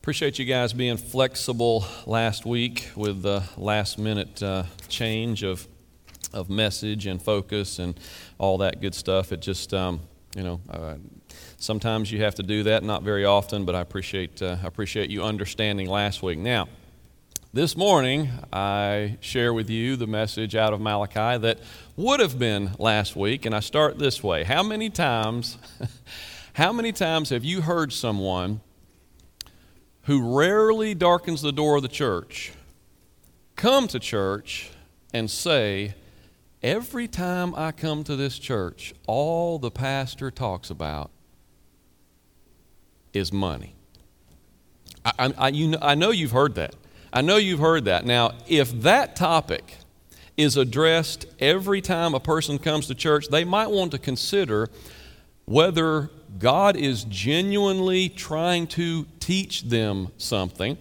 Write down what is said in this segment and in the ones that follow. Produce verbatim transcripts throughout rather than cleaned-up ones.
Appreciate you guys being flexible last week with the last minute uh, change of of message and focus and all that good stuff. It just, um, you know, uh, sometimes you have to do that, not very often, but I appreciate uh, I appreciate you understanding last week. Now, this morning, I share with you the message out of Malachi that would have been last week, and I start this way. How many times, how many times have you heard someone who rarely darkens the door of the church come to church and say, every time I come to this church, all the pastor talks about is money? I, I, I, you know, I know you've heard that. I know you've heard that. Now, if that topic is addressed every time a person comes to church, they might want to consider whether God is genuinely trying to teach them something,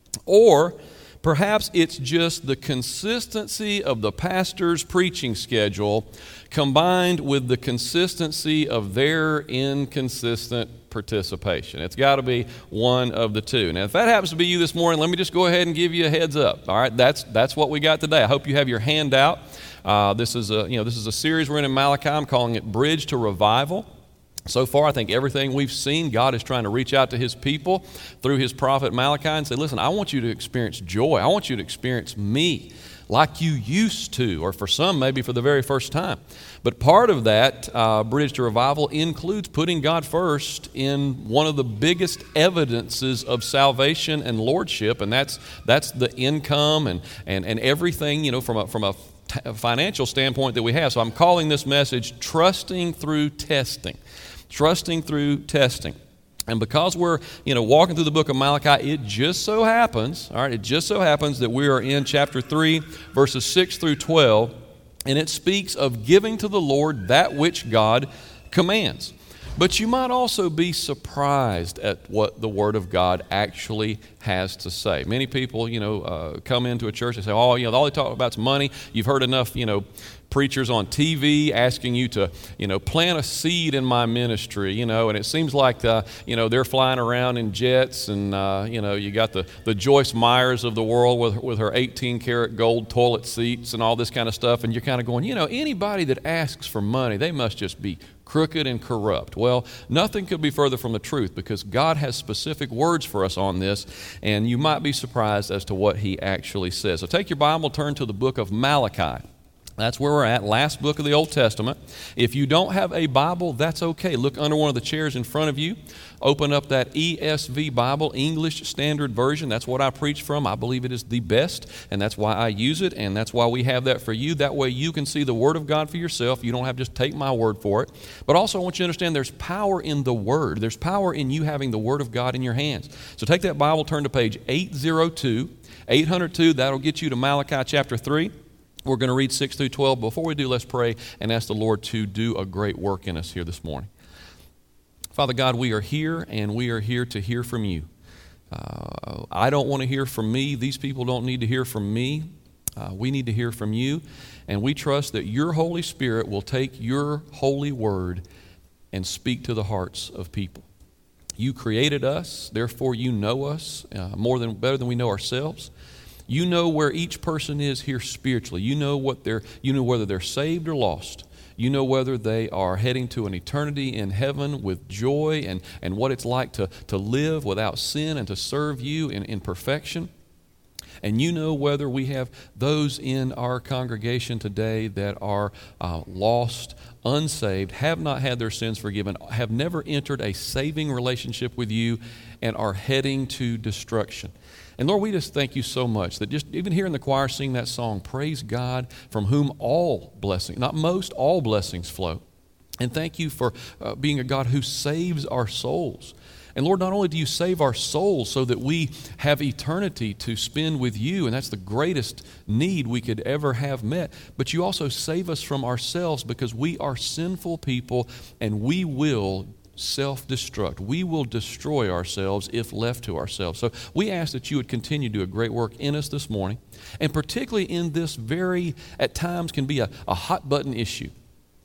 or perhaps it's just the consistency of the pastor's preaching schedule combined with the consistency of their inconsistent participation. It's got to be one of the two. Now, if that happens to be you this morning, let me just go ahead and give you a heads up. All right, that's that's what we got today. I hope you have your hand out. Uh, this is a you know this is a series we're in in Malachi. I'm calling it Bridge to Revival. So far, I think everything we've seen, God is trying to reach out to His people through His prophet Malachi and say, listen, I want you to experience joy. I want you to experience me like you used to, or for some, maybe for the very first time. But part of that uh, Bridge to Revival includes putting God first in one of the biggest evidences of salvation and lordship, and that's that's the income and and, and everything, you know, from a, from a financial standpoint that we have. So I'm calling this message Trusting Through Testing. Trusting through testing. And because we're, you know, walking through the book of Malachi, it just so happens, all right, it just so happens that we are in chapter three, verses six through twelve, and it speaks of giving to the Lord that which God commands. But you might also be surprised at what the Word of God actually has to say. Many people, you know, uh, come into a church and say, oh, you know, all they talk about is money. You've heard enough, you know, preachers on T V asking you to, you know, plant a seed in my ministry, you know, and it seems like, uh, you know, they're flying around in jets and, uh, you know, you got the, the Joyce Myers of the world with, with her eighteen karat gold toilet seats and all this kind of stuff, and you're kind of going, you know, anybody that asks for money, they must just be crooked and corrupt. Well, nothing could be further from the truth, because God has specific words for us on this, and you might be surprised as to what He actually says. So take your Bible, turn to the book of Malachi. That's where we're at, last book of the Old Testament. If you don't have a Bible, that's okay. Look under one of the chairs in front of you. Open up that E S V Bible, English Standard Version. That's what I preach from. I believe it is the best, and that's why I use it, and that's why we have that for you. That way you can see the Word of God for yourself. You don't have to just take my word for it. But also I want you to understand there's power in the Word. There's power in you having the Word of God in your hands. So take that Bible, turn to page eight oh two. eight oh two, that'll get you to Malachi chapter three. We're going to read six through twelve. Before we do, let's pray and ask the Lord to do a great work in us here this morning. Father God, we are here, and we are here to hear from you. Uh, I don't want to hear from me. These people don't need to hear from me. Uh, we need to hear from you, and we trust that your Holy Spirit will take your holy word and speak to the hearts of people. You created us, therefore you know us uh, more than better than we know ourselves. You know where each person is here spiritually. You know what they're, you know whether they're saved or lost. You know whether they are heading to an eternity in heaven with joy and, and what it's like to, to live without sin and to serve you in, in perfection. And you know whether we have those in our congregation today that are uh, lost, unsaved, have not had their sins forgiven, have never entered a saving relationship with you, and are heading to destruction. And Lord, we just thank you so much that just even hearing the choir sing that song, praise God from whom all blessings, not most, all blessings flow. And thank you for uh, being a God who saves our souls. And Lord, not only do you save our souls so that we have eternity to spend with you, and that's the greatest need we could ever have met, but you also save us from ourselves, because we are sinful people and we will self-destruct. We will destroy ourselves if left to ourselves. So we ask that you would continue to do a great work in us this morning, and particularly in this very, at times, can be a, a hot-button issue.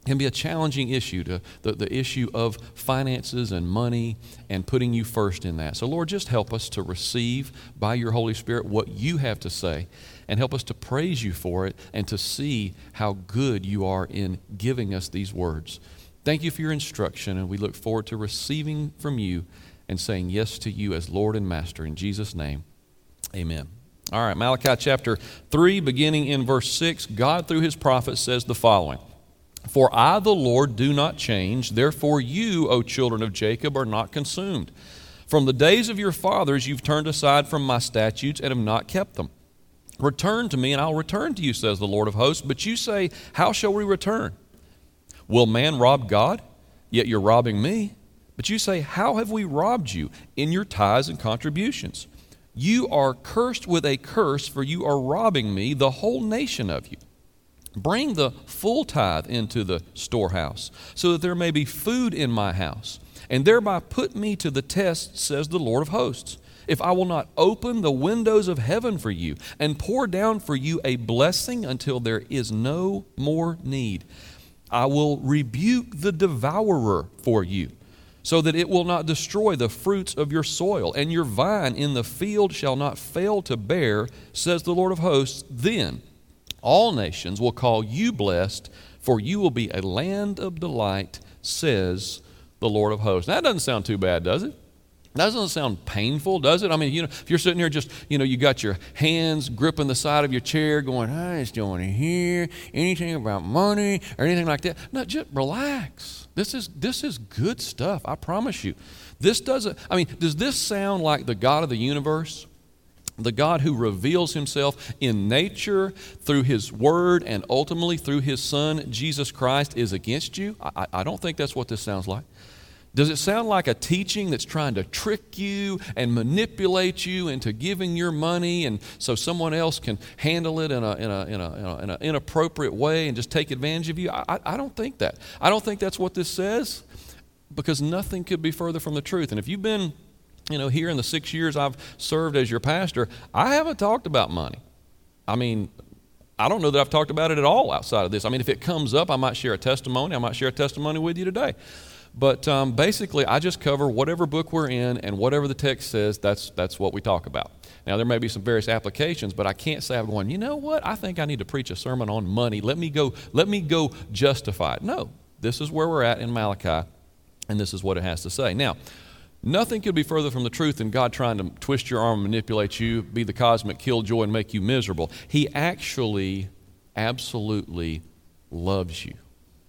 can be a challenging issue, to the, the issue of finances and money and putting you first in that. So Lord, just help us to receive by your Holy Spirit what you have to say, and help us to praise you for it and to see how good you are in giving us these words. Thank you for your instruction, and we look forward to receiving from you and saying yes to you as Lord and Master. In Jesus' name, amen. All right, Malachi chapter three, beginning in verse six, God through his prophet says the following: For I, the Lord, do not change. Therefore you, O children of Jacob, are not consumed. From the days of your fathers you've turned aside from my statutes and have not kept them. Return to me, and I'll return to you, says the Lord of hosts. But you say, how shall we return? Will man rob God? Yet you're robbing me. But you say, how have we robbed you? In your tithes and contributions. You are cursed with a curse, for you are robbing me, the whole nation of you. Bring the full tithe into the storehouse, so that there may be food in my house, and thereby put me to the test, says the Lord of hosts, if I will not open the windows of heaven for you, and pour down for you a blessing until there is no more need. I will rebuke the devourer for you, so that it will not destroy the fruits of your soil, and your vine in the field shall not fail to bear, says the Lord of hosts. Then all nations will call you blessed, for you will be a land of delight, says the Lord of hosts. That doesn't sound too bad, does it? That doesn't sound painful, does it? I mean, you know, if you're sitting here just, you know, you got your hands gripping the side of your chair going, I just don't want to hear anything about money or anything like that. No, just relax. This is this is good stuff, I promise you. This doesn't, I mean, does this sound like the God of the universe? The God who reveals himself in nature through his word and ultimately through his son, Jesus Christ, is against you? I, I don't think that's what this sounds like. Does it sound like a teaching that's trying to trick you and manipulate you into giving your money, and so someone else can handle it in a in a in a, in a, in a inappropriate way and just take advantage of you? I, I don't think that. I don't think that's what this says, because nothing could be further from the truth. And if you've been, you know, here in the six years I've served as your pastor, I haven't talked about money. I mean, I don't know that I've talked about it at all outside of this. I mean, if it comes up, I might share a testimony. I might share a testimony with you today. But um, basically, I just cover whatever book we're in, and whatever the text says, that's that's what we talk about. Now, there may be some various applications, but I can't say I'm going, you know what, I think I need to preach a sermon on money. Let me go, let me go justify it. No, this is where we're at in Malachi, and this is what it has to say. Now, nothing could be further from the truth than God trying to twist your arm, manipulate you, be the cosmic killjoy, and make you miserable. He actually absolutely loves you.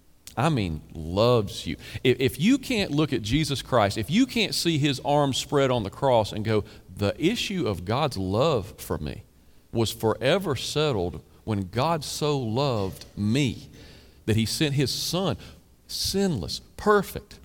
I mean, loves you. If, if you can't look at Jesus Christ, if you can't see his arms spread on the cross and go, the issue of God's love for me was forever settled when God so loved me that he sent his son, sinless, perfect,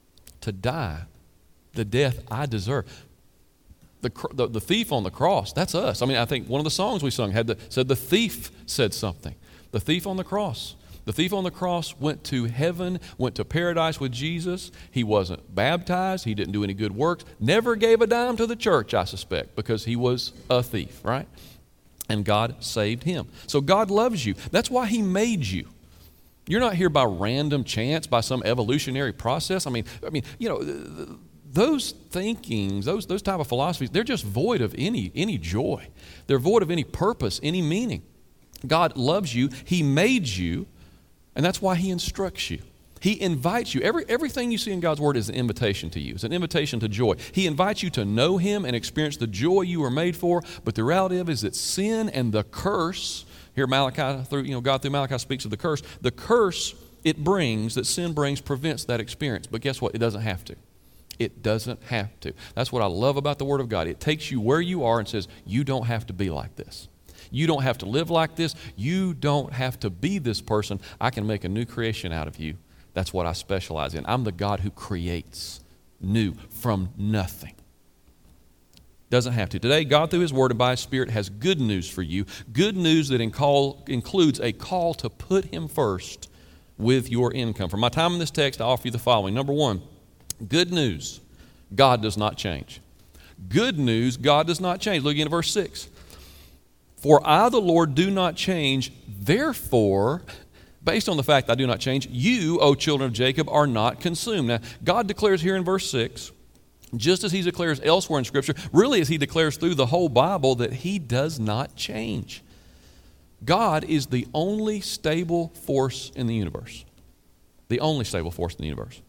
to die the death I deserve. The, the, the thief on the cross, that's us. I mean, I think one of the songs we sung had the, said the thief said something. The thief on the cross. The thief on the cross went to heaven, went to paradise with Jesus. He wasn't baptized. He didn't do any good works. Never gave a dime to the church, I suspect, because he was a thief, right? And God saved him. So God loves you. That's why he made you. You're not here by random chance, by some evolutionary process. I mean, I mean, you know, those thinkings, those those type of philosophies, they're just void of any any joy. They're void of any purpose, any meaning. God loves you. He made you. And that's why he instructs you. He invites you. Every, everything you see in God's word is an invitation to you. It's an invitation to joy. He invites you to know him and experience the joy you were made for. But the reality of it is that sin and the curse, here Malachi, through, you know, God through Malachi speaks of the curse. The curse it brings, that sin brings, prevents that experience. But guess what? It doesn't have to. It doesn't have to. That's what I love about the word of God. It takes you where you are and says, you don't have to be like this. You don't have to live like this. You don't have to be this person. I can make a new creation out of you. That's what I specialize in. I'm the God who creates new from nothing. Doesn't have to. Today, God through his word and by his spirit has good news for you. Good news that in call, includes a call to put him first with your income. For my time in this text, I offer you the following. Number one, good news, God does not change. Good news, God does not change. Look again at verse six. For I, the Lord, do not change. Therefore, based on the fact I do not change, you, O children of Jacob, are not consumed. Now, God declares here in verse six, just as he declares elsewhere in Scripture, really as he declares through the whole Bible, that he does not change. God is the only stable force in the universe. The only stable force in the universe.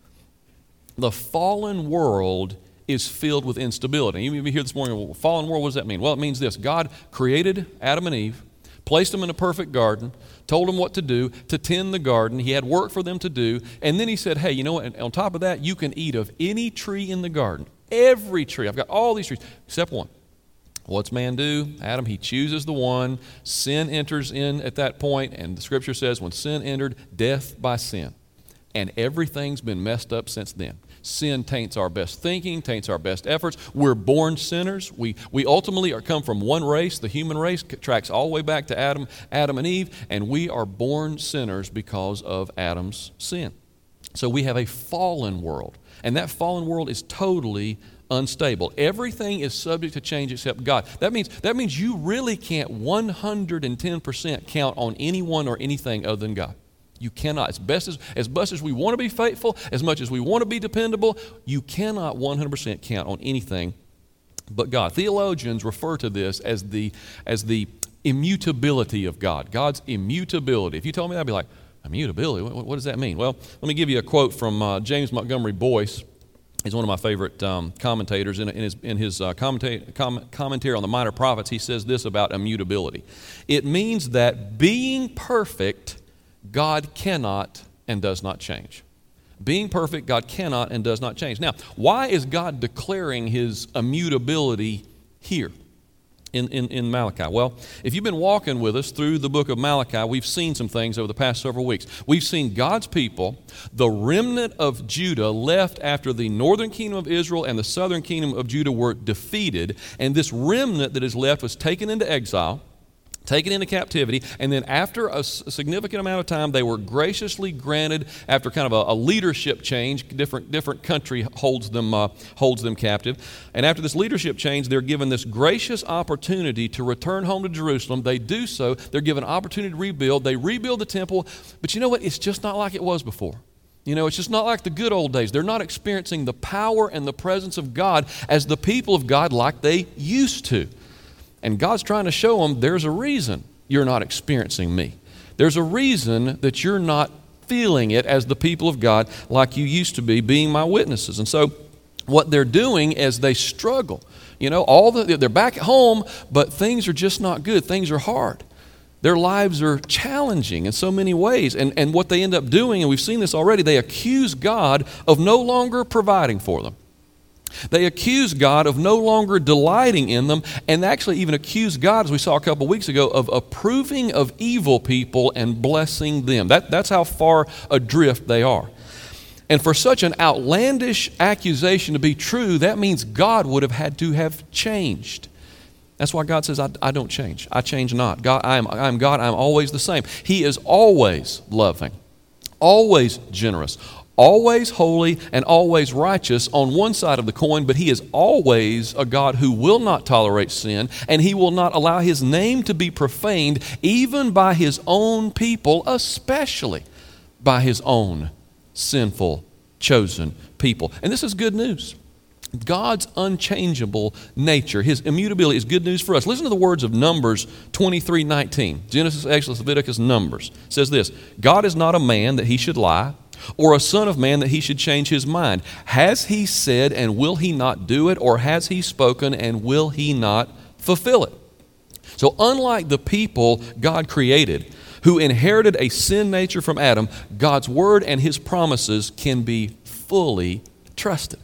The fallen world is filled with instability. You may hear this morning, well, fallen world, what does that mean? Well, it means this. God created Adam and Eve, placed them in a perfect garden, told them what to do, to tend the garden. He had work for them to do. And then he said, hey, you know what? And on top of that, you can eat of any tree in the garden. Every tree. I've got all these trees, except one. What's man do? Adam, he chooses the one. Sin enters in at that point, and the Scripture says when sin entered, death by sin. And everything's been messed up since then. Sin taints our best thinking, taints our best efforts. We're born sinners. We we ultimately are come from one race. The human race tracks all the way back to Adam, Adam and Eve, and we are born sinners because of Adam's sin. So we have a fallen world, and that fallen world is totally unstable. Everything is subject to change except God. That means that means you really can't one hundred ten percent count on anyone or anything other than God. You cannot. As best as, as best as we want to be faithful, as much as we want to be dependable, you cannot one hundred percent count on anything but God. Theologians refer to this as the, as the immutability of God. God's immutability. If you told me that, I'd be like, immutability? What, what does that mean? Well, let me give you a quote from uh, James Montgomery Boyce. He's one of my favorite um, commentators. In, in his, in his uh, commenta- com- commentary on the Minor Prophets, he says this about immutability. It means that being perfect, God cannot and does not change. Being perfect, God cannot and does not change. Now, why is God declaring his immutability here in, in, in Malachi? Well, if you've been walking with us through the book of Malachi, we've seen some things over the past several weeks. We've seen God's people, the remnant of Judah left after the northern kingdom of Israel and the southern kingdom of Judah were defeated, and this remnant that is left was taken into exile, taken into captivity, and then after a significant amount of time, they were graciously granted, after kind of a, a leadership change, different different country holds them uh, holds them captive, and after this leadership change, they're given this gracious opportunity to return home to Jerusalem. They do so. They're given an opportunity to rebuild. They rebuild the temple, but you know what? It's just not like it was before. You know, it's just not like the good old days. They're not experiencing the power and the presence of God as the people of God like they used to. And God's trying to show them there's a reason you're not experiencing me. There's a reason that you're not feeling it as the people of God like you used to be, being my witnesses. And so what they're doing is they struggle. You know, all the, they're back at home, but things are just not good. Things are hard. Their lives are challenging in so many ways. And, and what they end up doing, and we've seen this already, they accuse God of no longer providing for them. They accuse God of no longer delighting in them, and actually even accuse God, as we saw a couple of weeks ago, of approving of evil people and blessing them. That, that's how far adrift they are. And for such an outlandish accusation to be true, that means God would have had to have changed. That's why God says, I, I don't change. I change not. God, I am, I am God. I am always the same. He is always loving, always generous, always holy, and always righteous on one side of the coin, but he is always a God who will not tolerate sin, and he will not allow his name to be profaned even by his own people, especially by his own sinful, chosen people. And this is good news. God's unchangeable nature, his immutability, is good news for us. Listen to the words of Numbers twenty-three nineteen. Genesis, Exodus, Leviticus, Numbers. It says this, God is not a man that he should lie, or a son of man that he should change his mind. Has he said, and will he not do it? Or has he spoken, and will he not fulfill it? So unlike the people God created, who inherited a sin nature from Adam, God's word and his promises can be fully trusted.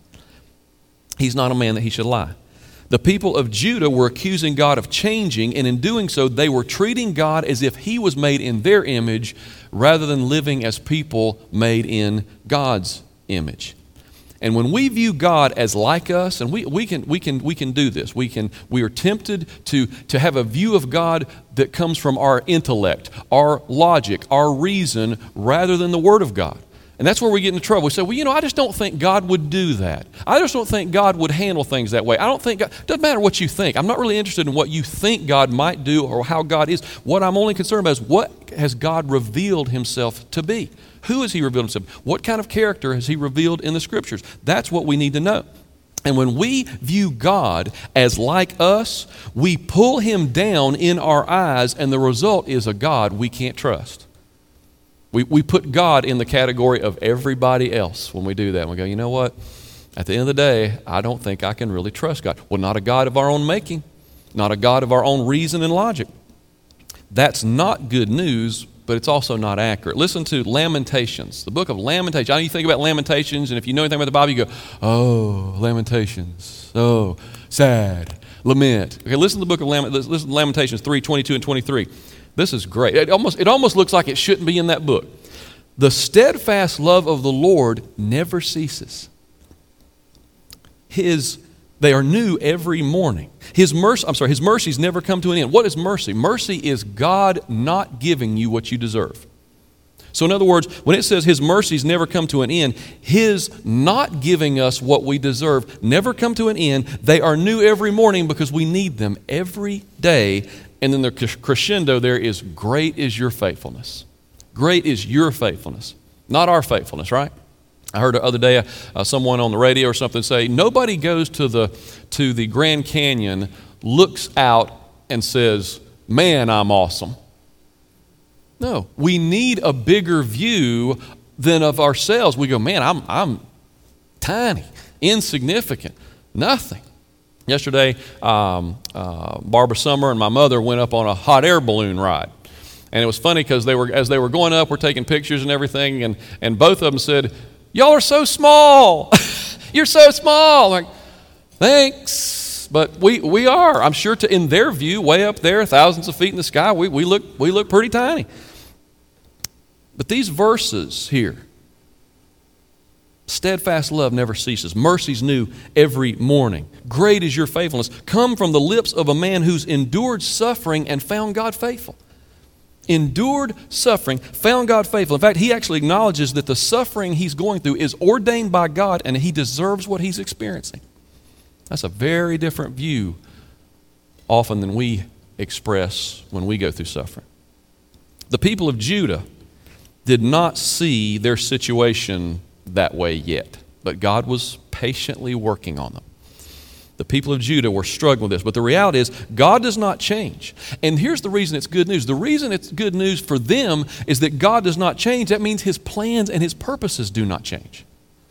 He's not a man that he should lie. The people of Judah were accusing God of changing, and in doing so, they were treating God as if he was made in their image rather than living as people made in God's image. And when we view God as like us, and we, we can we can we can do this, we can we are tempted to, to have a view of God that comes from our intellect, our logic, our reason, rather than the Word of God. And that's where we get into trouble. We say, well, you know, I just don't think God would do that. I just don't think God would handle things that way. I don't think God, it doesn't matter what you think. I'm not really interested in what you think God might do or how God is. What I'm only concerned about is what has God revealed himself to be? Who has he revealed himself? What kind of character has he revealed in the scriptures? That's what we need to know. And when we view God as like us, we pull him down in our eyes, and the result is a God we can't trust. We, we put God in the category of everybody else when we do that. And we go, you know what? At the end of the day, I don't think I can really trust God. Well, not a God of our own making, not a God of our own reason and logic. That's not good news, but it's also not accurate. Listen to Lamentations, the book of Lamentations. I know you think about Lamentations, and if you know anything about the Bible, you go, oh, Lamentations, oh, sad, lament. Okay, listen to the book of Lamentations, listen to Lamentations three, twenty-two and twenty-three. This is great. It almost, it almost looks like it shouldn't be in that book. The steadfast love of the Lord never ceases. His, they are new every morning. His mercy, I'm sorry, his mercies never come to an end. What is mercy? Mercy is God not giving you what you deserve. So in other words, when it says his mercies never come to an end, his not giving us what we deserve never come to an end. They are new every morning because we need them every day. And then the crescendo there is, great is your faithfulness. Great is your faithfulness, not our faithfulness, right? I heard the other day uh, someone on the radio or something say, nobody goes to the, to the Grand Canyon, looks out and says, man, I'm awesome. No, we need a bigger view than of ourselves. We go, man, I'm, I'm tiny, insignificant, nothing. Yesterday, um, uh, Barbara Summer and my mother went up on a hot air balloon ride. And it was funny because they were, as they were going up, we're taking pictures and everything, and, and both of them said, y'all are so small. You're so small. Like, thanks. But we, we are. I'm sure to, in their view, way up there, thousands of feet in the sky, we, we, look, we look pretty tiny. But these verses here, steadfast love never ceases. Mercy's new every morning. Great is your faithfulness. Come from the lips of a man who's endured suffering and found God faithful. Endured suffering, found God faithful. In fact, he actually acknowledges that the suffering he's going through is ordained by God and he deserves what he's experiencing. That's a very different view often than we express when we go through suffering. The people of Judah did not see their situation that way yet, but God was patiently working on them. The people of Judah were struggling with this, but the reality is God does not change. And here's the reason it's good news. The reason it's good news for them is that God does not change. That means his plans and his purposes do not change.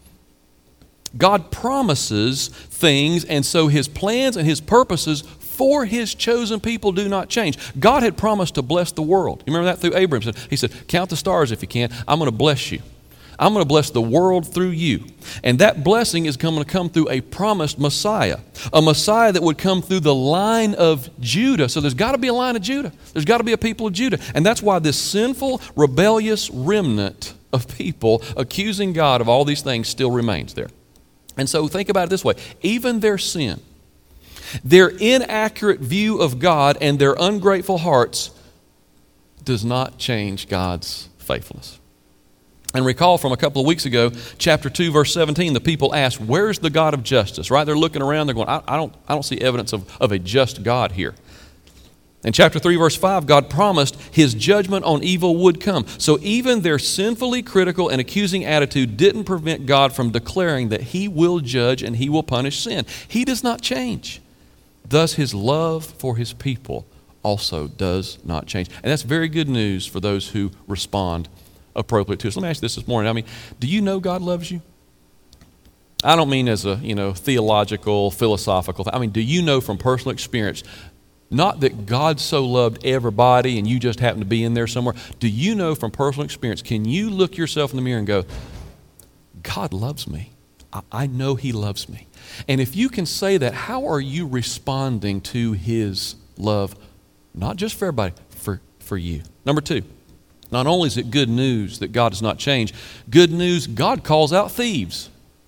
God promises things, and so his plans and his purposes for his chosen people do not change. God had promised to bless the world. You remember that through Abraham? He said, count the stars if you can. I'm going to bless you. I'm going to bless the world through you. And that blessing is going to come through a promised Messiah, a Messiah that would come through the line of Judah. So there's got to be a line of Judah. There's got to be a people of Judah. And that's why this sinful, rebellious remnant of people accusing God of all these things still remains there. And so think about it this way. Even their sin, their inaccurate view of God and their ungrateful hearts does not change God's faithfulness. And recall from a couple of weeks ago, chapter two, verse seventeen, the people asked, where's the God of justice? Right? They're looking around, they're going, I, I, don't, I don't see evidence of, of a just God here. In chapter three, verse five, God promised his judgment on evil would come. So even their sinfully critical and accusing attitude didn't prevent God from declaring that he will judge and he will punish sin. He does not change. Thus his love for his people also does not change. And that's very good news for those who respond appropriate to us. Let me ask you this this morning. I mean, do you know God loves you? I don't mean as a, you know, theological, philosophical thing. I mean, do you know from personal experience, not that God so loved everybody and you just happen to be in there somewhere. Do you know from personal experience, can you look yourself in the mirror and go, God loves me. I, I know he loves me. And if you can say that, how are you responding to his love? Not just for everybody, for, for you. Number two. Not only is it good news that God does not change, good news, God calls out thieves.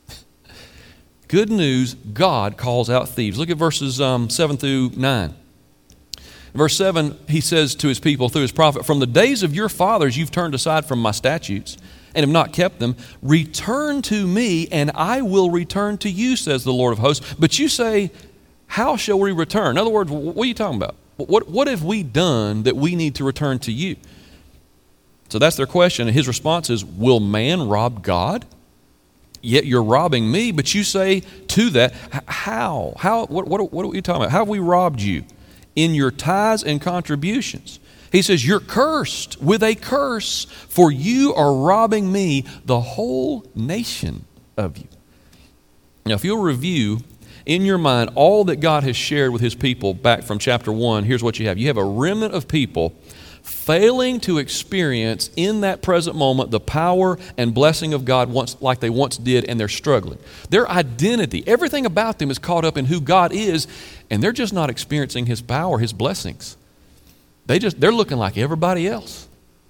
Good news, God calls out thieves. Look at verses um, seven through nine. In verse seven, he says to his people through his prophet, from the days of your fathers you've turned aside from my statutes and have not kept them. Return to me, and I will return to you, says the Lord of hosts. But you say, how shall we return? In other words, what are you talking about? What, what have we done that we need to return to you? So that's their question, and his response is, will man rob God? Yet you're robbing me. But you say to that, how? How? What, what, what are we talking about? How have we robbed you? In your tithes and contributions. He says, you're cursed with a curse, for you are robbing me, the whole nation of you. Now, if you'll review in your mind all that God has shared with his people back from chapter one, here's what you have. You have a remnant of people failing to experience in that present moment the power and blessing of God once, like they once did, and they're struggling. Their identity, everything about them is caught up in who God is, and they're just not experiencing his power, his blessings. They just, they're looking like everybody else.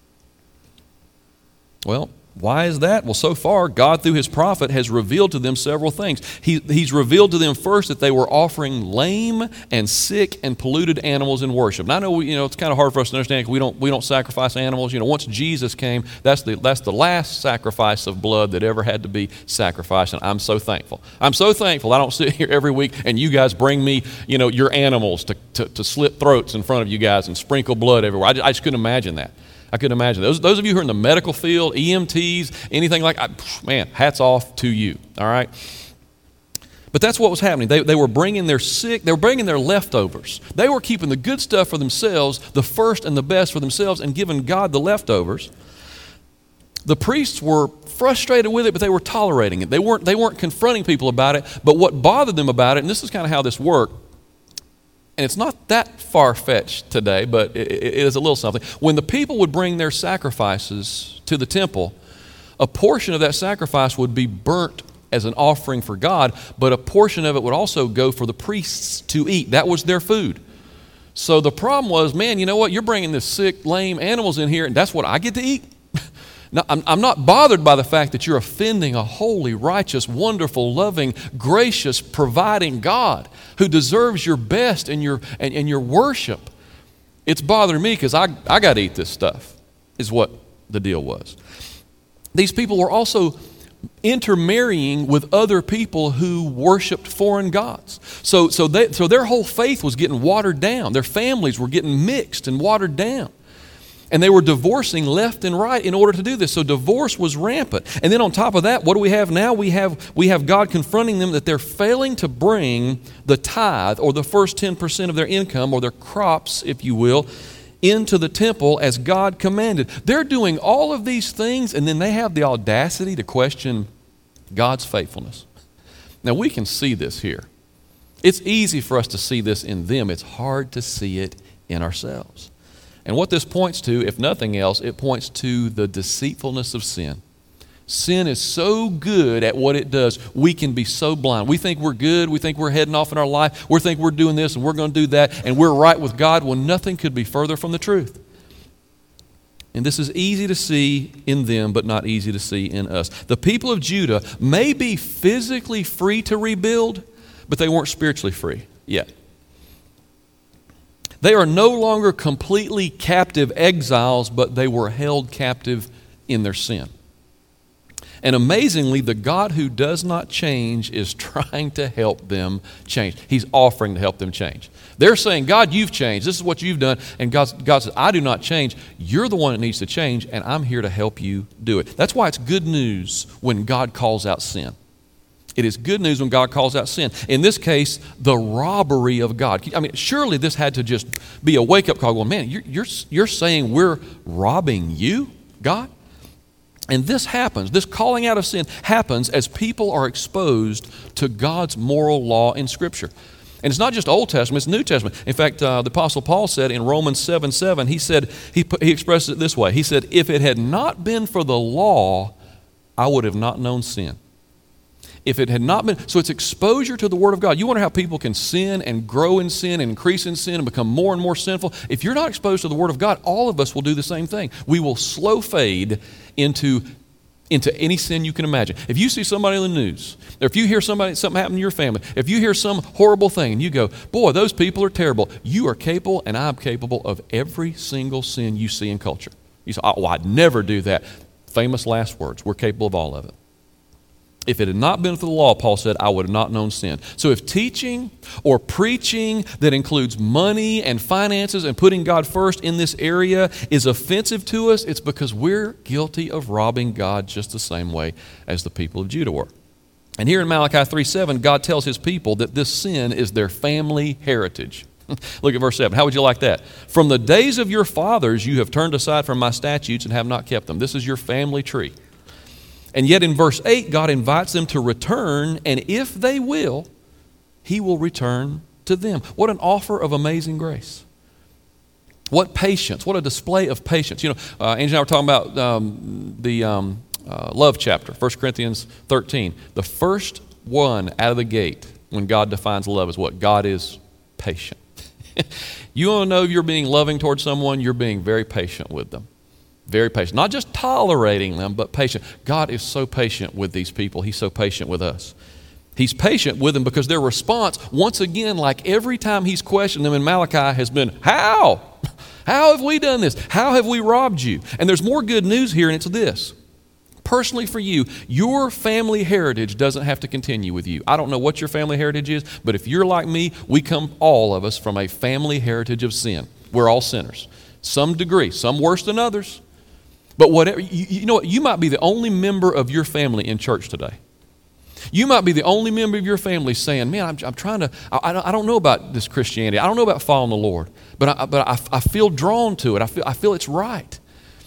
Well, why is that? Well, so far, God, through his prophet, has revealed to them several things. He, he's revealed to them first that they were offering lame and sick and polluted animals in worship. And I know, we, you know, it's kind of hard for us to understand because we don't, we don't sacrifice animals. You know, once Jesus came, that's the, that's the last sacrifice of blood that ever had to be sacrificed, and I'm so thankful. I'm so thankful I don't sit here every week and you guys bring me, you know, your animals to, to, to slit throats in front of you guys and sprinkle blood everywhere. I just, I just couldn't imagine that. I couldn't imagine. Those, those of you who are in the medical field, E M Ts, anything like that, man, hats off to you, all right? But that's what was happening. They, they were bringing their sick, they were bringing their leftovers. They were keeping the good stuff for themselves, the first and the best for themselves, and giving God the leftovers. The priests were frustrated with it, but they were tolerating it. They weren't, they weren't confronting people about it, but what bothered them about it, and this is kind of how this worked, and it's not that far-fetched today, but it, it is a little something. When the people would bring their sacrifices to the temple, a portion of that sacrifice would be burnt as an offering for God, but a portion of it would also go for the priests to eat. That was their food. So the problem was, man, you know what? You're bringing this sick, lame animals in here, and that's what I get to eat? Now, I'm, I'm not bothered by the fact that you're offending a holy, righteous, wonderful, loving, gracious, providing God who deserves your best and your, and, and your worship. It's bothering me because I, I got to eat this stuff, is what the deal was. These people were also intermarrying with other people who worshiped foreign gods. So, so, they, so their whole faith was getting watered down. Their families were getting mixed and watered down. And they were divorcing left and right in order to do this. So divorce was rampant. And then on top of that, what do we have now? We have, we have God confronting them that they're failing to bring the tithe, or the first ten percent of their income, or their crops, if you will, into the temple as God commanded. They're doing all of these things, and then they have the audacity to question God's faithfulness. Now, we can see this here. It's easy for us to see this in them. It's hard to see it in ourselves. And what this points to, if nothing else, it points to the deceitfulness of sin. Sin is so good at what it does, we can be so blind. We think we're good, we think we're heading off in our life, we think we're doing this and we're going to do that, and we're right with God, when nothing could be further from the truth. And this is easy to see in them, but not easy to see in us. The people of Judah may be physically free to rebuild, but they weren't spiritually free yet. They are no longer completely captive exiles, but they were held captive in their sin. And amazingly, the God who does not change is trying to help them change. He's offering to help them change. They're saying, God, you've changed. This is what you've done. And God, God says, I do not change. You're the one that needs to change, and I'm here to help you do it. That's why it's good news when God calls out sin. It is good news when God calls out sin. In this case, the robbery of God. I mean, surely this had to just be a wake-up call. Well, man, you're, you're, you're saying we're robbing you, God? And this happens, this calling out of sin happens as people are exposed to God's moral law in Scripture. And it's not just Old Testament, it's New Testament. In fact, uh, the Apostle Paul said in Romans seven seven, he said, he, he expressed it this way. He said, if it had not been for the law, I would have not known sin. If it had not been, so it's exposure to the Word of God. You wonder how people can sin and grow in sin and increase in sin and become more and more sinful. If you're not exposed to the Word of God, all of us will do the same thing. We will slow fade into, into any sin you can imagine. If you see somebody in the news, or if you hear somebody, something happen to your family, if you hear some horrible thing and you go, boy, those people are terrible, you are capable and I'm capable of every single sin you see in culture. You say, oh, well, I'd never do that. Famous last words. We're capable of all of it. If it had not been for the law, Paul said, I would have not known sin. So if teaching or preaching that includes money and finances and putting God first in this area is offensive to us, it's because we're guilty of robbing God just the same way as the people of Judah were. And here in Malachi three seven, God tells his people that this sin is their family heritage. Look at verse seven. How would you like that? From the days of your fathers you have turned aside from my statutes and have not kept them. This is your family tree. And yet in verse eight, God invites them to return, and if they will, he will return to them. What an offer of amazing grace. What patience. What a display of patience. You know, uh, Angie and I were talking about um, the um, uh, love chapter, First Corinthians thirteen. The first one out of the gate when God defines love is what? God is patient. You want to know if you're being loving towards someone, you're being very patient with them. Very patient. Not just tolerating them, but patient. God is so patient with these people. He's so patient with us. He's patient with them because their response, once again, like every time he's questioned them in Malachi, has been, how? How have we done this? How have we robbed you? And there's more good news here, and it's this. Personally for you, your family heritage doesn't have to continue with you. I don't know what your family heritage is, but if you're like me, we come, all of us, from a family heritage of sin. We're all sinners. Some degree, some worse than others. But whatever, you, you know what, you might be the only member of your family in church today. You might be the only member of your family saying, man, I'm, I'm trying to, I, I don't know about this Christianity. I don't know about following the Lord, but I, but I, I feel drawn to it. I feel, I feel it's right.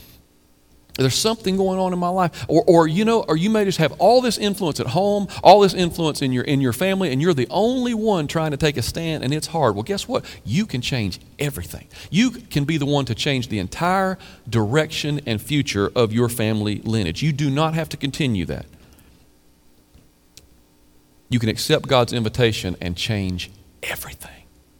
There's something going on in my life. Or, or, you know, or you may just have all this influence at home, all this influence in your, in your family, and you're the only one trying to take a stand, and it's hard. Well, guess what? You can change everything. You can be the one to change the entire direction and future of your family lineage. You do not have to continue that. You can accept God's invitation and change everything.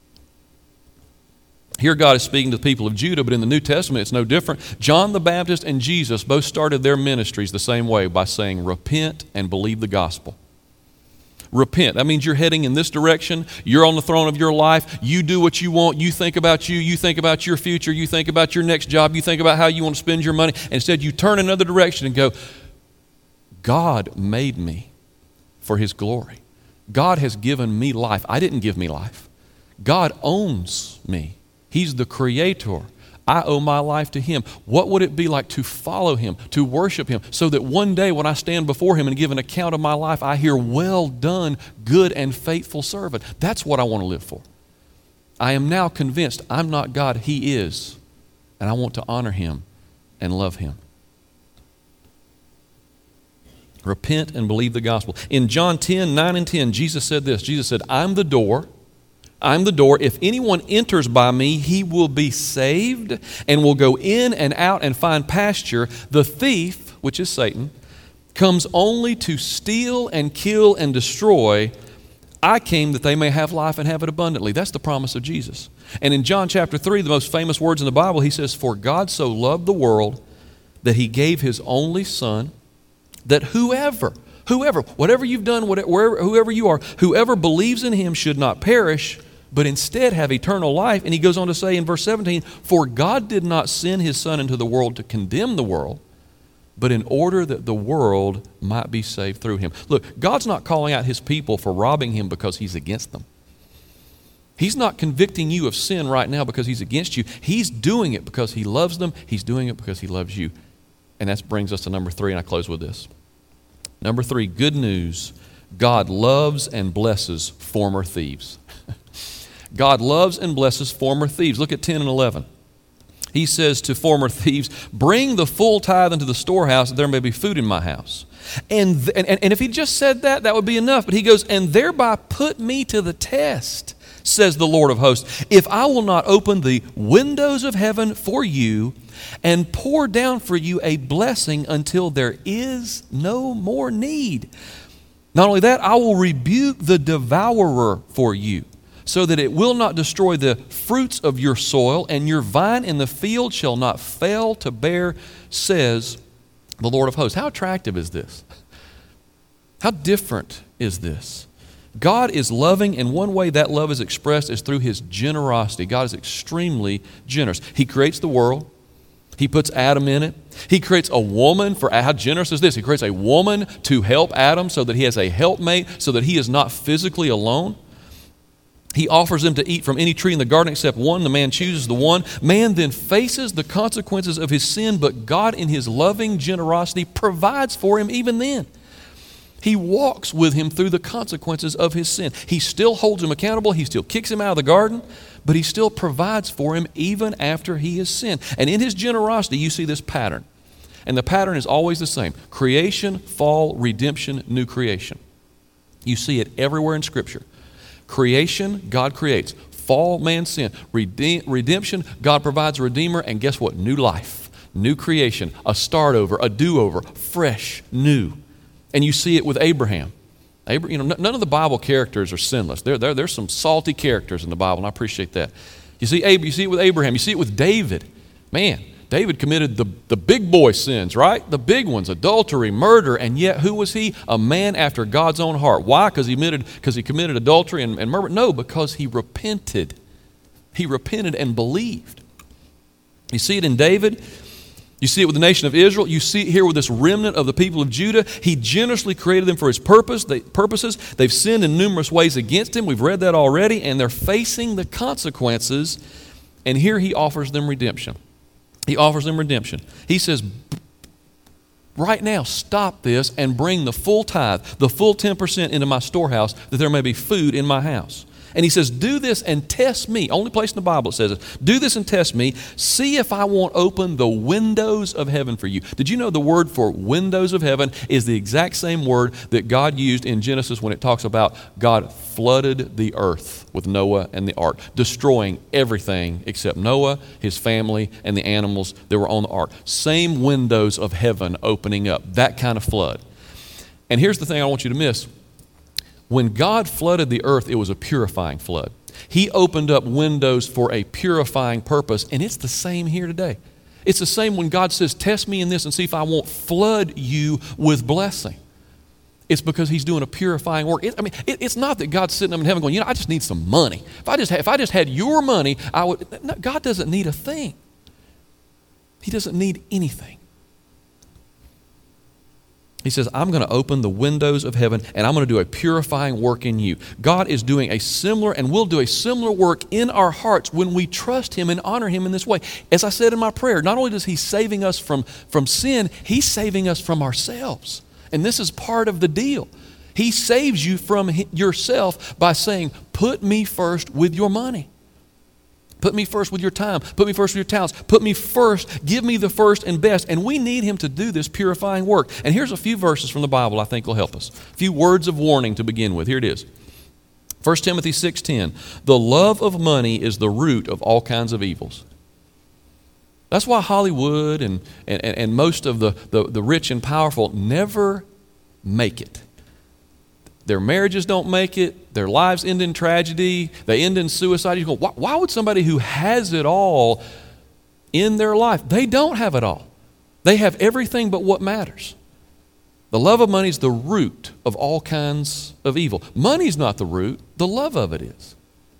Here God is speaking to the people of Judah, but in the New Testament it's no different. John the Baptist and Jesus both started their ministries the same way by saying, repent and believe the gospel. Repent. That means you're heading in this direction. You're on the throne of your life. You do what you want. You think about you. You think about your future. You think about your next job. You think about how you want to spend your money. Instead, you turn another direction and go, God made me for his glory. God has given me life. I didn't give me life. God owns me. He's the creator. I owe my life to him. What would it be like to follow him, to worship him, so that one day when I stand before him and give an account of my life, I hear, well done, good and faithful servant. That's what I want to live for. I am now convinced I'm not God, he is, and I want to honor him and love him. Repent and believe the gospel. In John ten, nine and ten, Jesus said this. Jesus said, I'm the door. I'm the door. If anyone enters by me, he will be saved and will go in and out and find pasture. The thief, which is Satan, comes only to steal and kill and destroy. I came that they may have life and have it abundantly. That's the promise of Jesus. And in John chapter three, the most famous words in the Bible, he says, for God so loved the world that he gave his only son, that whoever, whoever, whatever you've done, whatever, wherever, whoever you are, whoever believes in him should not perish, but instead have eternal life. And he goes on to say in verse seventeen, for God did not send his son into the world to condemn the world, but in order that the world might be saved through him. Look, God's not calling out his people for robbing him because he's against them. He's not convicting you of sin right now because he's against you. He's doing it because he loves them. He's doing it because he loves you. And that brings us to number three, and I close with this. Number three, good news. God loves and blesses former thieves. God loves and blesses former thieves. Look at ten and eleven. He says to former thieves, bring the full tithe into the storehouse that there may be food in my house. And, th- and, and if he just said that, that would be enough. But he goes, and thereby put me to the test, says the Lord of hosts, if I will not open the windows of heaven for you and pour down for you a blessing until there is no more need. Not only that, I will rebuke the devourer for you, so that it will not destroy the fruits of your soil, and your vine in the field shall not fail to bear, says the Lord of hosts. How attractive is this? How different is this? God is loving, and one way that love is expressed is through his generosity. God is extremely generous. He creates the world. He puts Adam in it. He creates a woman for, how generous is this? He creates a woman to help Adam so that he has a helpmate, so that he is not physically alone. He offers them to eat from any tree in the garden except one. The man chooses the one. Man then faces the consequences of his sin, but God in his loving generosity provides for him even then. He walks with him through the consequences of his sin. He still holds him accountable. He still kicks him out of the garden, but he still provides for him even after he has sinned. And in his generosity, you see this pattern. And the pattern is always the same. Creation, fall, redemption, new creation. You see it everywhere in Scripture. Creation, God creates. Fall, man, sin. Rede- redemption, God provides a redeemer. And guess what? New life, new creation, a start over, a do-over, fresh, new. And you see it with Abraham. Abraham, you know, none of the Bible characters are sinless. There, there, there's some salty characters in the Bible, and I appreciate that. You see, Abe, you see it with Abraham. You see it with David. Man, David committed the, the big boy sins, right? The big ones, adultery, murder, and yet who was he? A man after God's own heart. Why? Because he committed, because he committed adultery and, and murder? No, because he repented. He repented and believed. You see it in David. You see it with the nation of Israel. You see it here with this remnant of the people of Judah. He generously created them for his purpose, they, purposes. They've sinned in numerous ways against him. We've read that already, and they're facing the consequences. And here he offers them redemption. He offers them redemption. He says, right now, stop this and bring the full tithe, the full ten percent into my storehouse, that there may be food in my house. And he says, do this and test me. Only place in the Bible it says it. Do this and test me. See if I won't open the windows of heaven for you. Did you know the word for windows of heaven is the exact same word that God used in Genesis when it talks about God flooded the earth with Noah and the ark, destroying everything except Noah, his family, and the animals that were on the ark. Same windows of heaven opening up, that kind of flood. And here's the thing I want you to miss. When God flooded the earth, it was a purifying flood. He opened up windows for a purifying purpose, and it's the same here today. It's the same when God says, test me in this and see if I won't flood you with blessing. It's because he's doing a purifying work. It, I mean, it, it's not that God's sitting up in heaven going, you know, I just need some money. If I just had, if I just had your money, I would. No, God doesn't need a thing. He doesn't need anything. He says, I'm going to open the windows of heaven and I'm going to do a purifying work in you. God is doing a similar and will do a similar work in our hearts when we trust him and honor him in this way. As I said in my prayer, not only does he saving us from, from sin, he's saving us from ourselves. And this is part of the deal. He saves you from yourself by saying, put me first with your money. Put me first with your time. Put me first with your talents. Put me first. Give me the first and best. And we need him to do this purifying work. And here's a few verses from the Bible I think will help us. A few words of warning to begin with. Here it is. First Timothy six ten. The love of money is the root of all kinds of evils. That's why Hollywood and, and, and most of the, the, the rich and powerful never make it. Their marriages don't make it. Their lives end in tragedy. They end in suicide. You go, why, why would somebody who has it all in their life? They don't have it all. They have everything but what matters. The love of money is the root of all kinds of evil. Money's not the root. The love of it is.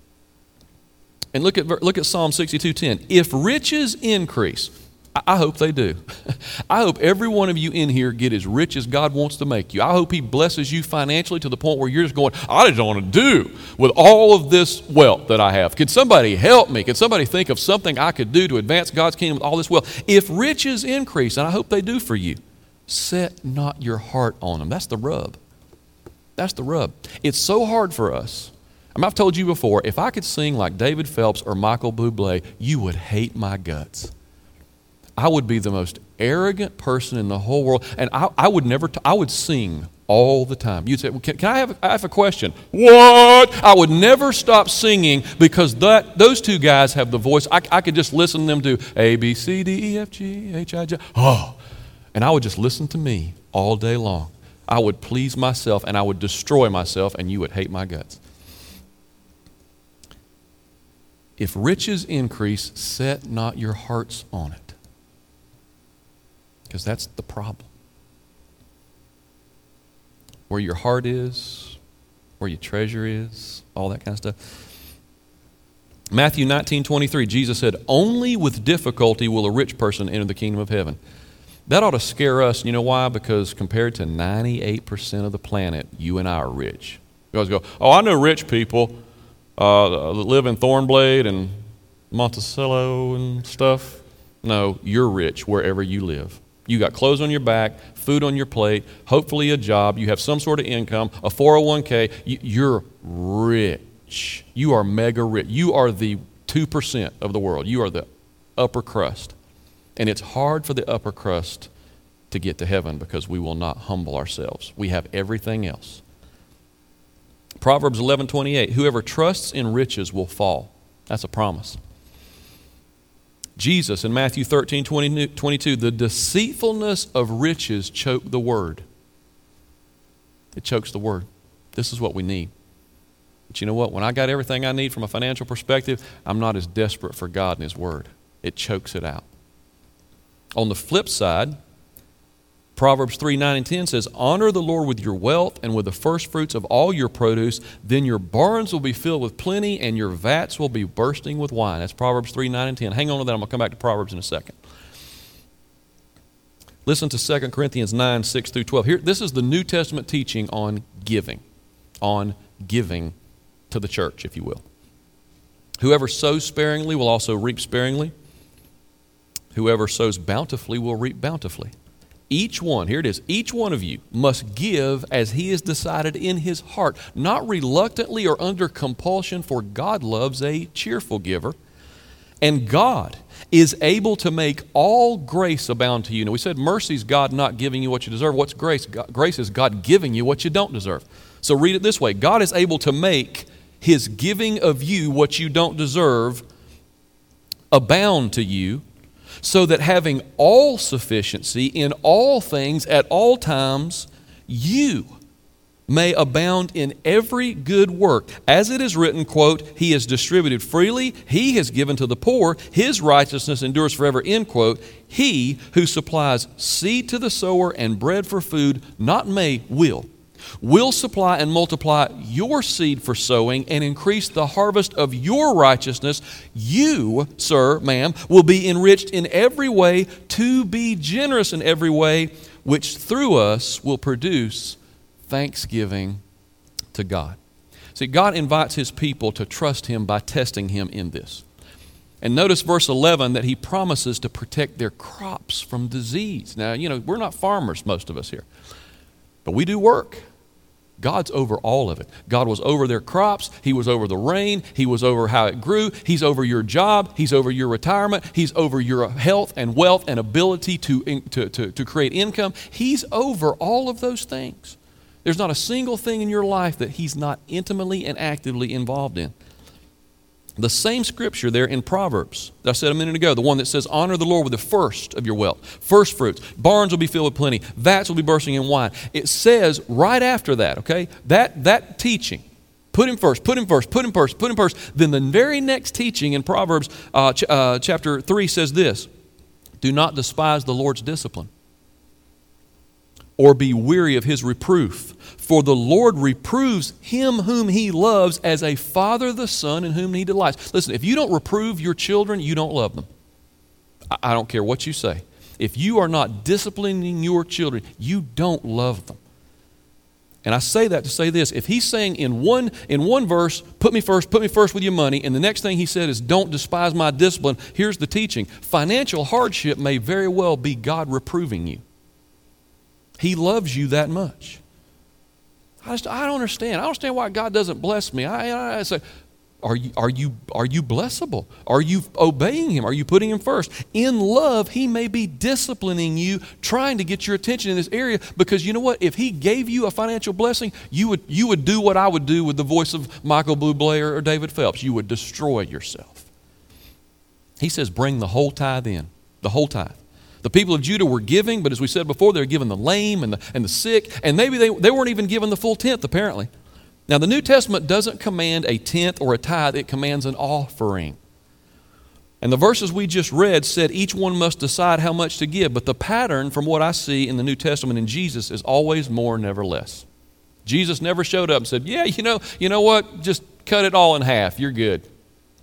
And look at, look at Psalm sixty-two ten. If riches increase, I hope they do. I hope every one of you in here get as rich as God wants to make you. I hope he blesses you financially to the point where you're just going, I just don't want to do with all of this wealth that I have. Could somebody help me? Could somebody think of something I could do to advance God's kingdom with all this wealth? If riches increase, and I hope they do for you, set not your heart on them. That's the rub. That's the rub. It's so hard for us. I mean, I've told you before, if I could sing like David Phelps or Michael Bublé, you would hate my guts. I would be the most arrogant person in the whole world, and I, I would never, t- I would sing all the time. You'd say, well, can, can I, have a, I have a question? What? I would never stop singing because that those two guys have the voice. I, I could just listen to them do A, B, C, D, E, F, G, H, I, J. Oh, and I would just listen to me all day long. I would please myself, and I would destroy myself, and you would hate my guts. If riches increase, set not your hearts on it. Because that's the problem. Where your heart is, where your treasure is, all that kind of stuff. Matthew nineteen twenty-three, Jesus said, only with difficulty will a rich person enter the kingdom of heaven. That ought to scare us. You know why? Because compared to ninety-eight percent of the planet, you and I are rich. You always go, oh, I know rich people uh, that live in Thornblade and Monticello and stuff. No, you're rich wherever you live. You got clothes on your back, food on your plate, hopefully a job, you have some sort of income, a four oh one k. You're rich. You are mega rich. You are the two percent of the world. You are the upper crust. And it's hard for the upper crust to get to heaven because we will not humble ourselves. We have everything else. Proverbs eleven twenty-eight, whoever trusts in riches will fall. That's a promise. Jesus in Matthew thirteen twenty-two, the deceitfulness of riches choke the word. It chokes the word. This is what we need. But you know what? When I got everything I need from a financial perspective, I'm not as desperate for God and His word. It chokes it out. On the flip side, Proverbs three, nine, and ten says, honor the Lord with your wealth and with the first fruits of all your produce. Then your barns will be filled with plenty and your vats will be bursting with wine. That's Proverbs three, nine, and ten. Hang on to that. I'm going to come back to Proverbs in a second. Listen to Second Corinthians nine, six through twelve. Here, this is the New Testament teaching on giving, on giving to the church, if you will. Whoever sows sparingly will also reap sparingly. Whoever sows bountifully will reap bountifully. Each one, here it is, each one of you must give as he has decided in his heart, not reluctantly or under compulsion, for God loves a cheerful giver. And God is able to make all grace abound to you. Now we said mercy is God not giving you what you deserve. What's grace? God, grace is God giving you what you don't deserve. So read it this way. God is able to make His giving of you what you don't deserve abound to you, so that having all sufficiency in all things at all times, you may abound in every good work. As it is written, quote, He has distributed freely, He has given to the poor, His righteousness endures forever, end quote. He who supplies seed to the sower and bread for food, not may, will. Will supply and multiply your seed for sowing and increase the harvest of your righteousness. You, sir, ma'am, will be enriched in every way to be generous in every way, which through us will produce thanksgiving to God. See, God invites His people to trust Him by testing Him in this. And notice verse eleven that He promises to protect their crops from disease. Now, you know, we're not farmers, most of us here, but we do work. God's over all of it. God was over their crops. He was over the rain. He was over how it grew. He's over your job. He's over your retirement. He's over your health and wealth and ability to, to, to, to create income. He's over all of those things. There's not a single thing in your life that He's not intimately and actively involved in. The same scripture there in Proverbs that I said a minute ago, the one that says, honor the Lord with the first of your wealth, first fruits, barns will be filled with plenty, vats will be bursting in wine. It says right after that, okay, that, that teaching, put Him first, put Him first, put Him first, put Him first. Then the very next teaching in Proverbs uh, ch- uh, chapter three says this, do not despise the Lord's discipline, or be weary of His reproof. For the Lord reproves him whom He loves, as a father the son in whom He delights. Listen, if you don't reprove your children, you don't love them. I don't care what you say. If you are not disciplining your children, you don't love them. And I say that to say this. If He's saying in one, in one verse, put me first, put me first with your money, and the next thing He said is don't despise my discipline, here's the teaching. Financial hardship may very well be God reproving you. He loves you that much. I just I don't understand. I don't understand why God doesn't bless me. I, I, I say, are you are you are you blessable? Are you obeying Him? Are you putting Him first? In love, He may be disciplining you, trying to get your attention in this area, because you know what? If He gave you a financial blessing, you would you would do what I would do with the voice of Michael Bublé or, or David Phelps. You would destroy yourself. He says, bring the whole tithe in, the whole tithe. The people of Judah were giving, but as we said before, they were giving the lame and the, and the sick, and maybe they, they weren't even given the full tenth, apparently. Now, the New Testament doesn't command a tenth or a tithe. It commands an offering. And the verses we just read said each one must decide how much to give, but the pattern from what I see in the New Testament in Jesus is always more, never less. Jesus never showed up and said, yeah, you know, you know what, just cut it all in half, you're good.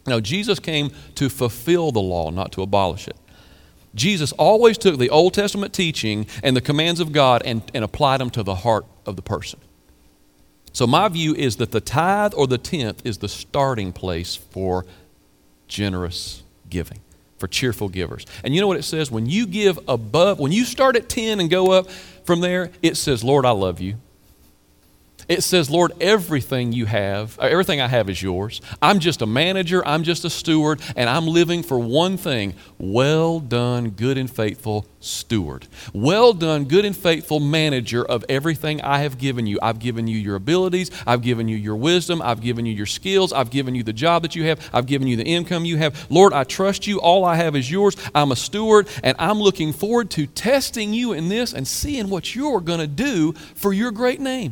No, Jesus came to fulfill the law, not to abolish it. Jesus always took the Old Testament teaching and the commands of God and, and applied them to the heart of the person. So my view is that the tithe or the tenth is the starting place for generous giving, for cheerful givers. And you know what it says? When you give above, when you start at ten and go up from there, it says, Lord, I love you. It says, Lord, everything you have, everything I have is yours. I'm just a manager, I'm just a steward, and I'm living for one thing. Well done, good and faithful steward. Well done, good and faithful manager of everything I have given you. I've given you your abilities, I've given you your wisdom, I've given you your skills, I've given you the job that you have, I've given you the income you have. Lord, I trust you, all I have is yours. I'm a steward, and I'm looking forward to testing you in this and seeing what you're going to do for your great name.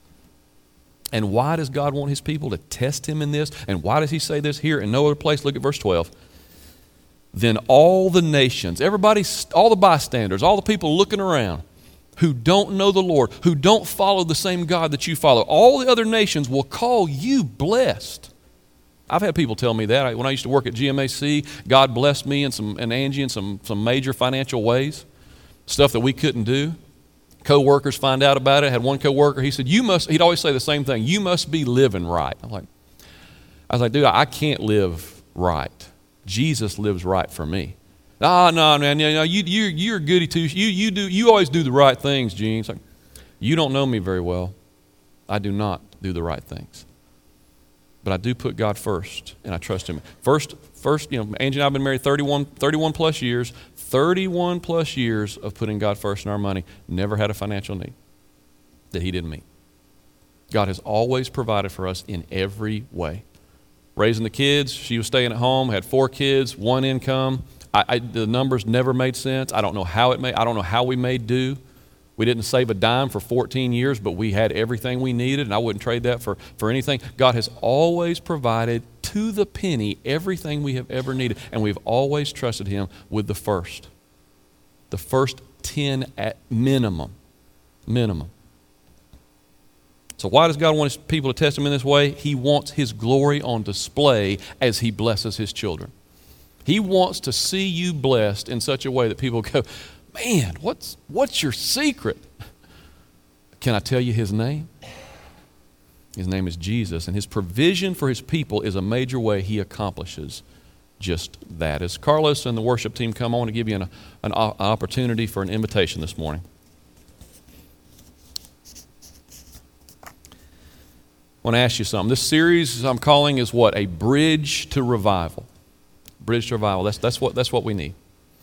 And why does God want his people to test him in this? And why does he say this here in no other place? Look at verse twelve. Then all the nations, everybody, all the bystanders, all the people looking around who don't know the Lord, who don't follow the same God that you follow, all the other nations will call you blessed. I've had people tell me that. When I used to work at G M A C, God blessed me and, some, and Angie in some, some major financial ways, stuff that we couldn't do. Co-workers find out about it. I had one co-worker, he said, you must, he'd always say the same thing, you must be living right. I'm like, I was like, dude, I can't live right. Jesus lives right for me. Oh, no, man, you know, you, you, you're goody two. You, you, do, you always do the right things, Gene. It's like, you don't know me very well. I do not do the right things. But I do put God first, and I trust him. First, first, you know, Angie and I have been married thirty-one, thirty-one plus years. thirty-one plus years of putting God first in our money. Never had a financial need that he didn't meet. God has always provided for us in every way. Raising the kids, she was staying at home, had four kids, one income. I, I, the numbers never made sense. I don't know how it made, I don't know how we made do. We didn't save a dime for fourteen years, but we had everything we needed, and I wouldn't trade that for, for anything. God has always provided to the penny everything we have ever needed, and we've always trusted him with the first. The first ten at minimum. Minimum. So why does God want his people to test him in this way? He wants his glory on display as he blesses his children. He wants to see you blessed in such a way that people go, man, what's, what's your secret? Can I tell you his name? His name is Jesus, and his provision for his people is a major way he accomplishes just that. As Carlos and the worship team come, I want to give you an, an opportunity for an invitation this morning. I want to ask you something. This series I'm calling is what? A bridge to revival. Bridge to revival. That's, that's, what, that's what we need.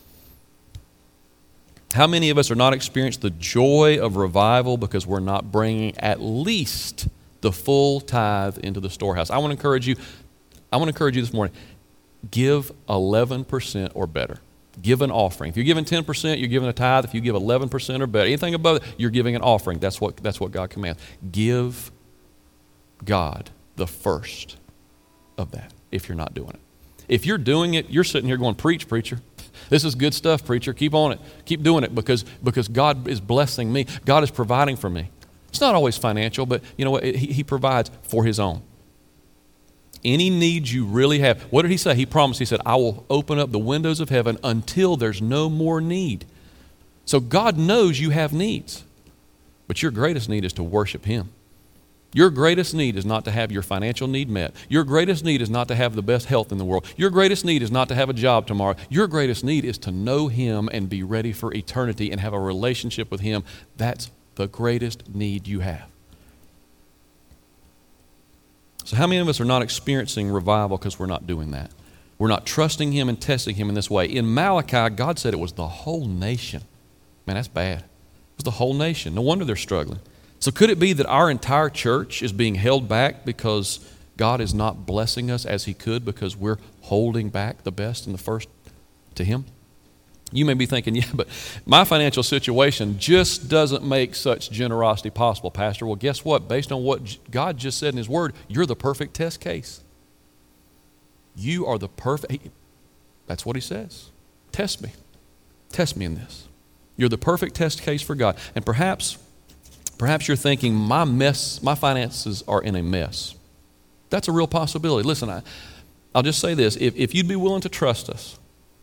How many of us are not experiencing the joy of revival because we're not bringing at least the full tithe into the storehouse? I want to encourage you, I want to encourage you this morning, give eleven percent or better. Give an offering. If you're giving ten percent, you're giving a tithe. If you give eleven percent or better, anything above it, you're giving an offering. That's what, that's what God commands. Give God the first of that if you're not doing it. If you're doing it, you're sitting here going, preach, preacher. This is good stuff, preacher. Keep on it. Keep doing it because, because God is blessing me. God is providing for me. It's not always financial, but you know what? He, he provides for his own. Any needs you really have. What did he say? He promised. He said, I will open up the windows of heaven until there's no more need. So God knows you have needs, but your greatest need is to worship him. Your greatest need is not to have your financial need met. Your greatest need is not to have the best health in the world. Your greatest need is not to have a job tomorrow. Your greatest need is to know him and be ready for eternity and have a relationship with him. That's the greatest need you have. So how many of us are not experiencing revival because we're not doing that? We're not trusting him and testing him in this way. In Malachi, God said it was the whole nation. Man, that's bad. It was the whole nation. No wonder they're struggling. So could it be that our entire church is being held back because God is not blessing us as he could because we're holding back the best and the first to him? You may be thinking, yeah, but my financial situation just doesn't make such generosity possible, Pastor. Well, guess what? Based on what God just said in his word, you're the perfect test case. You are the perfect, that's what he says. Test me. Test me in this. You're the perfect test case for God. And perhaps Perhaps you're thinking, my mess, my finances are in a mess. That's a real possibility. Listen, I, I'll just say this. If, if you'd be willing to trust us,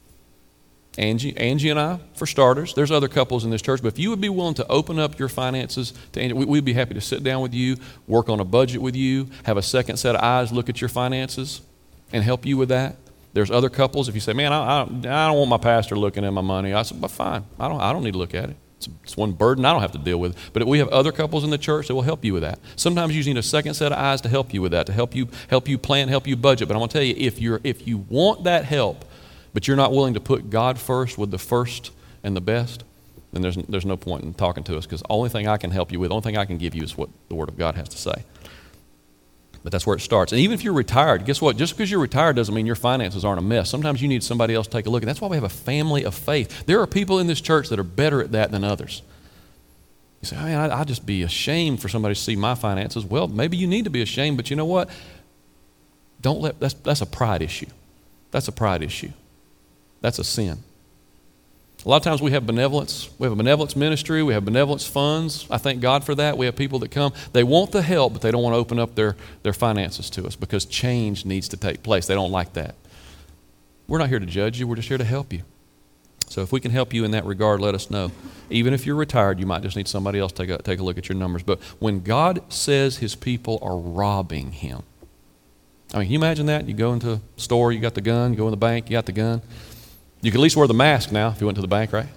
Angie, Angie and I, for starters, there's other couples in this church, but if you would be willing to open up your finances to Angie, we, we'd be happy to sit down with you, work on a budget with you, have a second set of eyes look at your finances and help you with that. There's other couples, if you say, man, I, I, I don't want my pastor looking at my money. I said, but fine, I don't, I don't need to look at it. It's, it's one burden I don't have to deal with. But we have other couples in the church that will help you with that. Sometimes you need a second set of eyes to help you with that, to help you help you plan, help you budget. But I'm going to tell you, if you're if you want that help, but you're not willing to put God first with the first and the best, then there's there's no point in talking to us, because the only thing I can help you with, the only thing I can give you is what the Word of God has to say. But that's where it starts. And even if you're retired, guess what? Just because you're retired doesn't mean your finances aren't a mess. Sometimes you need somebody else to take a look. And that's why we have a family of faith. There are people in this church that are better at that than others. You say, I mean, I'd just be ashamed for somebody to see my finances. Well, maybe you need to be ashamed, but you know what? Don't let, that's, that's a pride issue. That's a pride issue. That's a sin. A lot of times we have benevolence. We have a benevolence ministry. We have benevolence funds. I thank God for that. We have people that come. They want the help, but they don't want to open up their, their finances to us because change needs to take place. They don't like that. We're not here to judge you. We're just here to help you. So if we can help you in that regard, let us know. Even if you're retired, you might just need somebody else to take a, take a look at your numbers. But when God says his people are robbing him, I mean, can you imagine that? You go into a store, you got the gun. You go in the bank, you got the gun. You can at least wear the mask now if you went to the bank, right?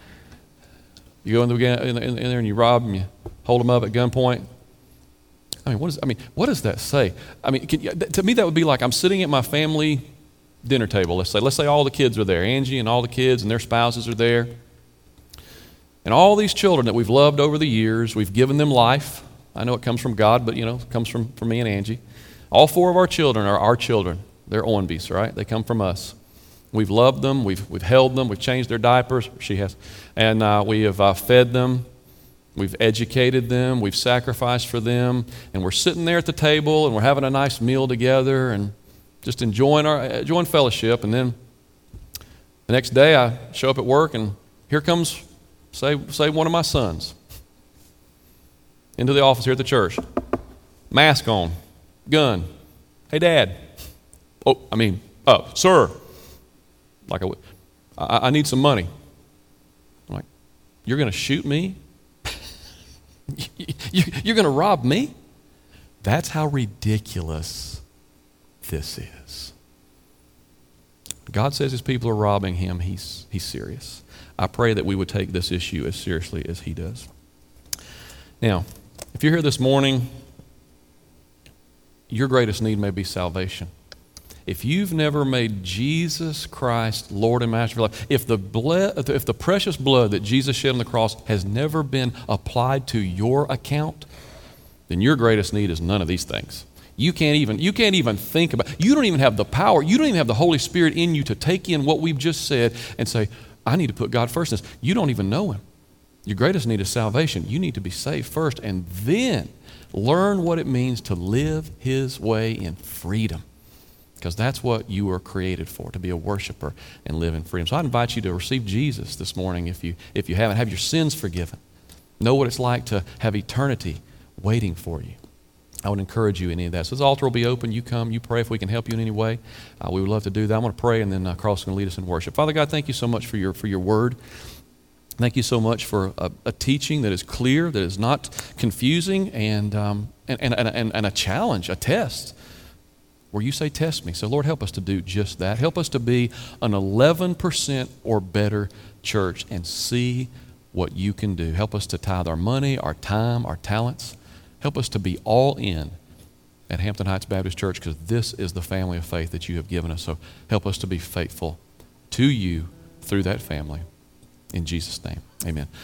You go in, the, in, in there and you rob them, you hold them up at gunpoint. I mean, what is? I mean, what does that say? I mean, can, to me, that would be like I'm sitting at my family dinner table. Let's say, let's say all the kids are there, Angie and all the kids and their spouses are there, and all these children that we've loved over the years, we've given them life. I know it comes from God, but you know, it comes from from me and Angie. All four of our children are our children. They're Owenbys, right? They come from us. We've loved them, we've, we've held them, we've changed their diapers, she has, and uh, we have uh, fed them, we've educated them, we've sacrificed for them, and we're sitting there at the table and we're having a nice meal together and just enjoying our enjoying fellowship. And then the next day I show up at work and here comes, say, say one of my sons into the office here at the church, mask on, gun. Hey, Dad. Oh, I mean, oh, sir. Like, I, I, I need some money. I'm like, you're going to shoot me? you, you're going to rob me? That's how ridiculous this is. God says his people are robbing him. He's, he's serious. I pray that we would take this issue as seriously as he does. Now, if you're here this morning, your greatest need may be salvation. If you've never made Jesus Christ Lord and Master of your life, if the blood, if the precious blood that Jesus shed on the cross has never been applied to your account, then your greatest need is none of these things. You can't even, you can't even think about, you don't even have the power, you don't even have the Holy Spirit in you to take in what we've just said and say, I need to put God first in this. You don't even know him. Your greatest need is salvation. You need to be saved first and then learn what it means to live his way in freedom. Because that's what you were created for, to be a worshiper and live in freedom. So I invite you to receive Jesus this morning if you if you haven't. Have your sins forgiven. Know what it's like to have eternity waiting for you. I would encourage you in any of that. So this altar will be open. You come, you pray if we can help you in any way. Uh, we would love to do that. I'm going to pray and then uh, Carl's going to lead us in worship. Father God, thank you so much for your for your word. Thank you so much for a, a teaching that is clear, that is not confusing, and, um, and, and, and, and a challenge, a test, where you say, test me. So Lord, help us to do just that. Help us to be an eleven percent or better church and see what you can do. Help us to tithe our money, our time, our talents. Help us to be all in at Hampton Heights Baptist Church, because this is the family of faith that you have given us. So help us to be faithful to you through that family. In Jesus' name, amen.